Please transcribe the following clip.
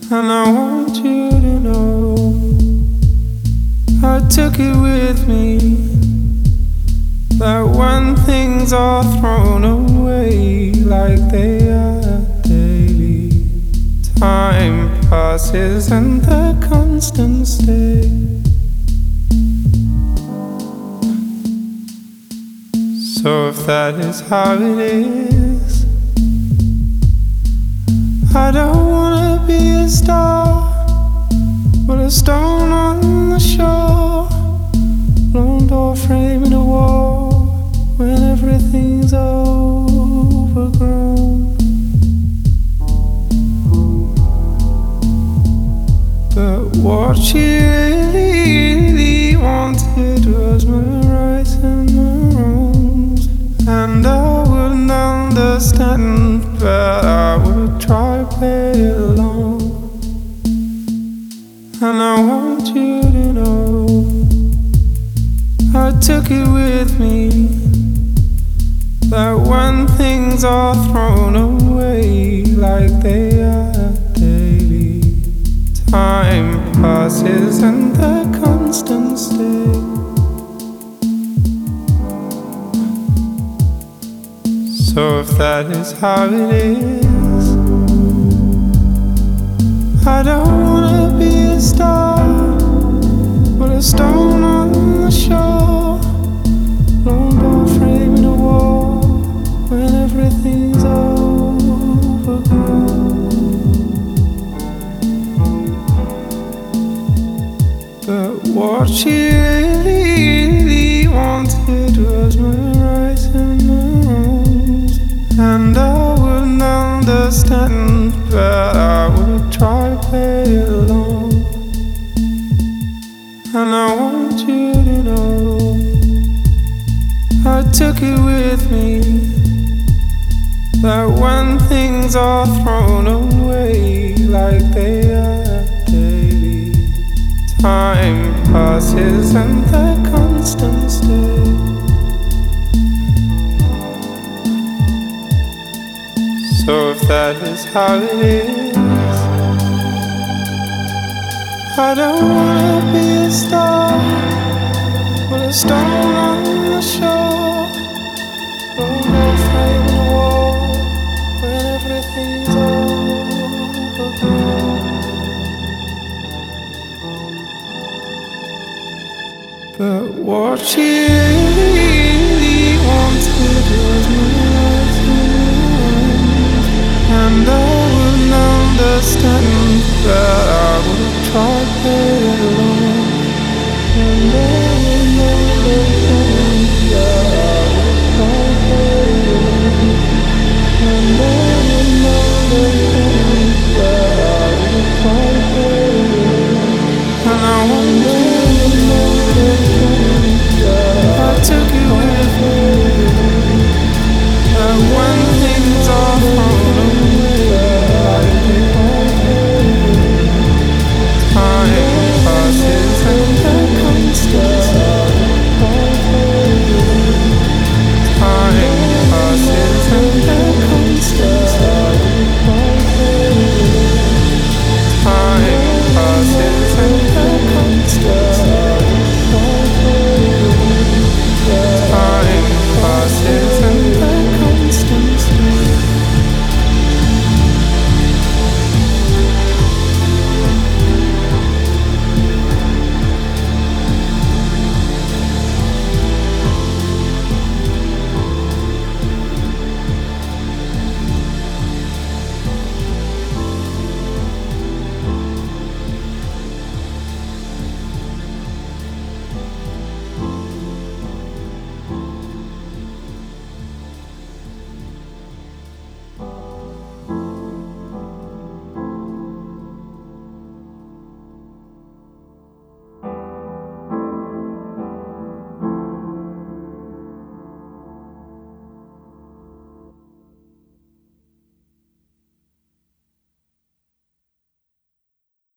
And I want you to know I took it with me, that when things are thrown away like they are daily, time passes and the constant stay. So if that is how it is, I don't wanna be a star, but a stone on the shore, lone door framing a wall when everything's overgrown. But what she really wanted was my rights and my wrongs, and I wouldn't understand, but I would try to play along. And I want you to know I took it with me, that when things are thrown away like they are daily, time passes and the constant stay. So if that is how it is, I don't wanna be a star, but a stone on the shore, lone door framing a wall when everything's overgrown. But what she really wanted was my rights and my wrongs, and I wouldn't understand, but I would try to play along. And I want you to know I took it with me, that when things are thrown away like they are daily, time passes and the constant stay. So if that is how it is, I don't wanna be a star, but a stone on the shore, no frame in a wall when everything's overgrown. But what she really wanted was my life, and I wouldn't understand.